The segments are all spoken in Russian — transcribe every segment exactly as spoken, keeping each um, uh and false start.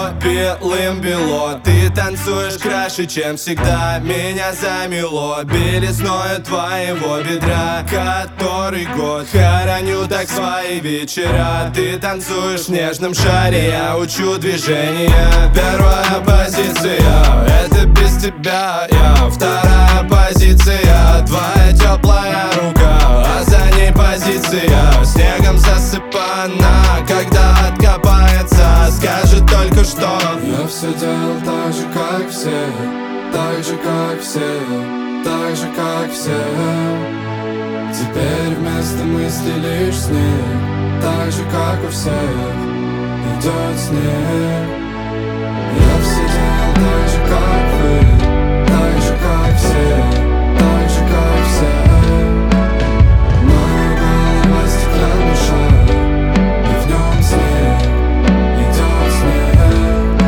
все белым-бело. Ты танцуешь краше, чем всегда. Меня замело белизною твоего бедра. Который год хороню так свои вечера. Ты танцуешь в нежном шаре, я учу движения. Первая позиция — это без тебя я. Вторая позиция — твоя теплая рука, а за ней позиция снегом засыпана. Когда откопается, скажет только что: я все делал так же, как все, так же, как все, так же, как все. Теперь вместо мысли лишь снег, так же, как у всех, идет снег. Я все делал так же, как вы, так же, как все, так же, как все. Моя голова стеклянный шар, и в нем снег, идет снег.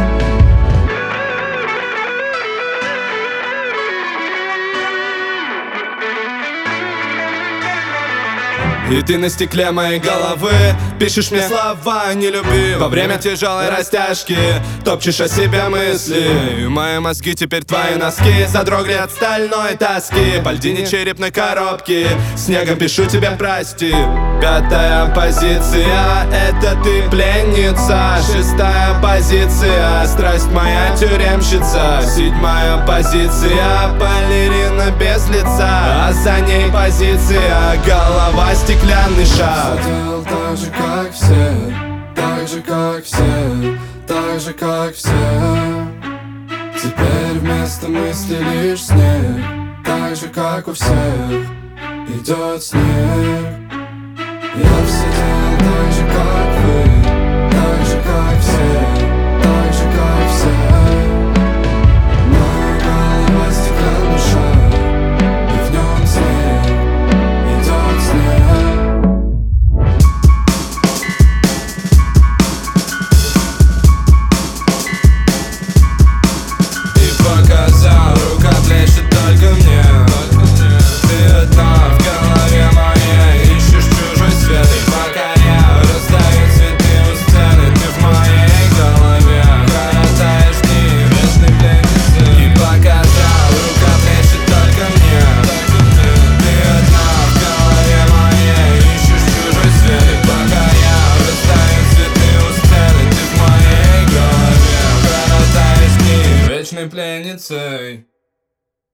И ты на стекле моей головы пишешь мне слова «не люби». Во время тяжелой растяжки топчешь о себе мысли. И мои мозги теперь твои носки задрогли от стальной тоски. По льдине черепной коробки снегом пишу тебе прости. Пятая позиция — это ты пленница. Шестая позиция — страсть моя тюремщица. Седьмая позиция — балерина без лица, а за ней позиция — голова стеклянный шар. Я делал так же, как все, так же, как все, так же, как все. Теперь вместо мысли лишь снег, так же, как у всех, идет снег. Я все делал так же, как